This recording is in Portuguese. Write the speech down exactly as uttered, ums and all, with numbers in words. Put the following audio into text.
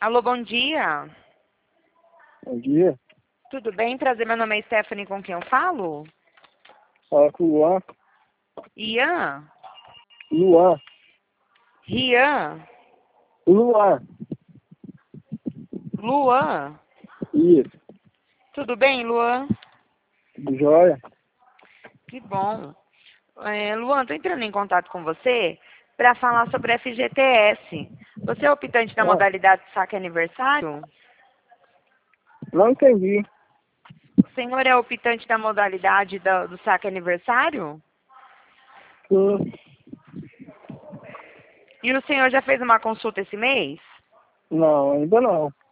Alô, bom dia. Bom dia. Tudo bem? Prazer, meu nome é Stephanie, com quem eu falo? Fala com o Luan. Ian? Luan. Rian? Luan. Luan? Isso. Tudo bem, Luan? Tudo jóia? Que bom. É, Luan, tô entrando em contato com você para falar sobre F G T S. Você é optante da Ah, modalidade saque aniversário? não entendi. O senhor é optante da modalidade da- do saque aniversário? Sim. E o senhor já fez uma consulta esse mês? Não, ainda não.